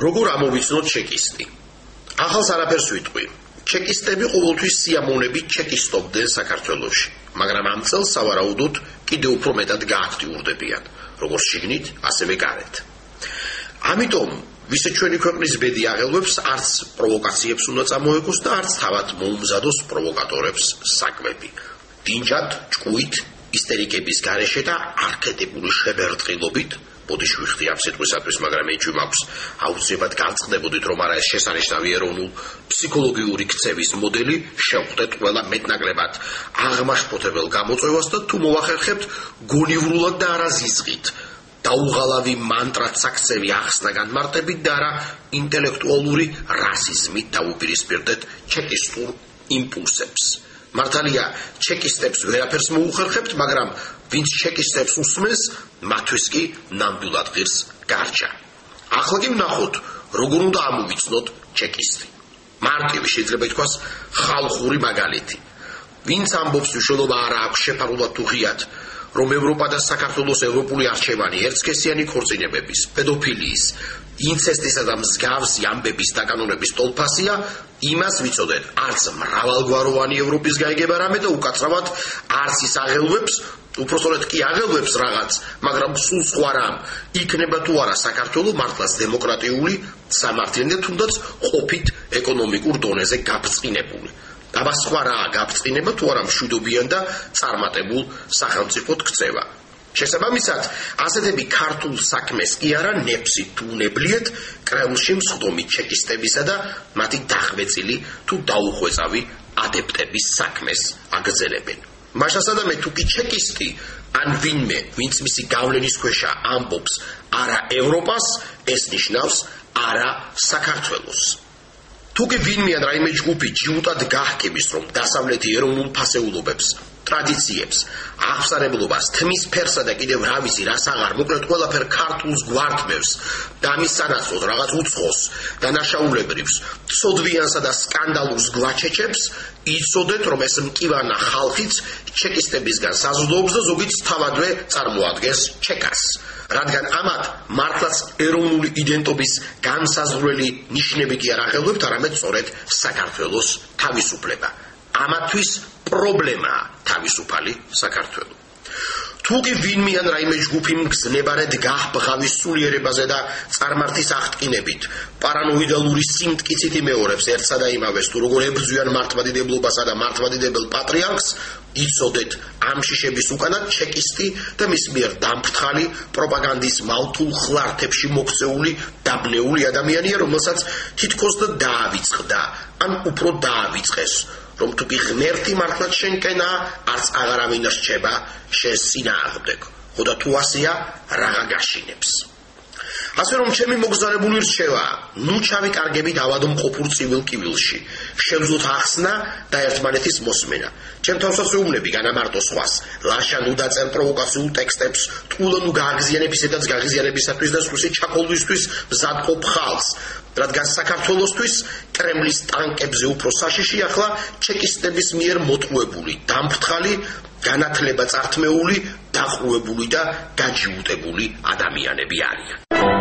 როგორ ამოვიცნოთ ჩეკისტი? ახალს არაფერს ვიტყვი. ჩეკისტები ყოველთვის სიამოვნებით ჩეკისტობდნენ საქართველოში, მაგრამ ამ წელს სავარაუდოდ კიდევ უფრო მეტად გააქტიურდებიან, როგორც შიგნით, ასევე გარეთ. ამიტომ ვისაც ჩვენი ქვეყნის ბედი აღელვებს, არც პროვოკაციებს უნდა წამოეკოს და არც თავად მოუმზადოს პროვოკატორებს საკვები. დინჯად, ჭკუით, ისტერიკების გარეშე და არქეტიპული შებერტყილობით ბოდიში ვიხდი ამ სიტყვისათვის, მაგრამ ეჭვი მაქვს აუცილებლად განწყდებოდით, რომ არა ეს შესანიშნავი ეროვნულ ფსიქოლოგიური ქცევის მოდელი შევხვდეთ ყველა მეტნაკლებად აღმაშფოთებელ გამოწვევას და თუ მოვახერხებთ გონივრულად და არაზიზღით დაუღალავი მანტრად საქცევი ახსნა განმარტებით და არა ინტელექტუალური რასიზმით დაუპირისპირდეთ ჩეკისტურ იმპულსებს. მართალია, ჩეკისტებს ვერაფერს მოუხერხებთ, მაგრამ ვინც ჩეკისტებს უსმენს, მათთვის კი ნამდვილად ღირს გარჩა. ახლა კი ვნახოთ, როგორ უნდა ამოვიცნოთ ჩეკისტი. მარტივი, შეიძლება ითქვას, ხალხური მაგალითი. ვინც ამბობს, მნიშვნელობა არ აქვს შეფარულად თუ ღიად, რომ ევროპა და საქართველოს ევროპული არჩევანი ერთსქესიანი ქორწინებების, პედოფილიის, ინცესტისა და მსგავსი ამბების დაკანონების ტოლფასია, იმას ვიცოდეთ, არც მრავალგვაროვანი ევროპის გაიგება რამე და უკაცრავად არც ის აღელვებს, უпростоრად კი აღელვებს რაღაც, მაგრამ სულ სხვა რამ, იქნება თუ არა საქართველო მართლაც დემოკრატიული, სამართლიანი და თუნდაც ყოფით ეკონომიკურ დონეზე გაბწყინებული. აბა სხვა რა გაბწყინება თუ არა მშვიდობიან და წარმატებულ სახელმწიფოდ ქცევა. შესაბამისად, ასეთები ქართულ საქმეს კი არა ნეფსით თუ უნებლიეთ კრემლში მსხდომი ჩეკისტებისა და მათი დახვეწილი თუ დაუხვეწავი ადეპტების საქმეს აგრძელებენ. მაშასადამე თუ კი ჩეკისტი ან ვინმე, ვინც მისი გავლენის ქვეშა ამბობს არა ევროპას, ეს ნიშნავს არა საქართველოს. თუ კი ვინმე ან რაიმე ჯგუფი ჯიუტად გაჰკების, რომ დასავლეთი ეროვნულ ფასეულობებს, ტრადიციებს, აღსარებლობას, თმის ფერსა და კიდევ რა ვიცი რას აღარ, მოკლედ ყველაფერ ქართულს გვართმევს და ამის სანაცვლოდ რაღაც უცხოს, დანაშაულებრივს, ცოდვიანსა და სკანდალურს გვაჩეჩებს, იცოდეთ, რომ ეს მკივანა ხალხიც ჩეკისტებისგან საზრდოობს და ზოგიც თავადვე წარმოადგენს ჩეკას. რადგან ამათ მართლაც ეროვნული იდენტობის განსაზღვრელი ნიშნები კი არ აღელვებთ, არამედ სწორედ საქართველოს თავისუფლება. ამათვის პრობლემაა თავისუფალი საქართველო. თუ კი ვინმე ან რაიმე ჯგუფი მგზნებარედ გահბღავის სულიერებაზე და წარმართის აღტკინებით, პარანოიდალური სიმტკიცით იმეორებს ერთსა და იმავეს, თუ როგორ ებრძვიან მართლმადიდებლობასა და მართლმადიდებელ პატრიარქს, იცოდეთ, ამ შიშების უკანად ჩეკისტი და მის მიერ დამფრთხალი პროპაგანდის მალთულ ხლართებში მოქცეული დაბნეული ადამიანია, რომელსაც თითქოს და დაავიწყდა, ან უფრო დაავიწყეს, რომ თუ კი ღმერთი მართლაც შენკენა, არც აღარავინ რჩება შენს წინააღმდეგ. ხოდა თუ ასეა, რაღა გაშინებს. ასე რომ ჩემი მოგზაურებული რჩევა, ნუ ჩავიკარგებით ავადმყოფურ წივილ კივილში, შევძლოთ ახსნა და ერთმანეთის მოსმენა. ჩემ თავსაც ვეუბნები განამარტო სხვას, ლაშან უდაწერ პროვოკაციულ ტექსტებს, ტყუილ ნუ გააღიზიანებისედაც გაღიზიანებისათვის და სხვისი ჩაყოლვისთვის მზადყოფ ხალხს. რადგან საქართველოსთვის კრემლის ტანკებზე უფრო საშიში ახლა ჩეკისტების მიერ მოტყუებული, დამფრთხალი, განათლება წართმეული, დაყრუებული და გაჯიუტებული ადამიანები არიან.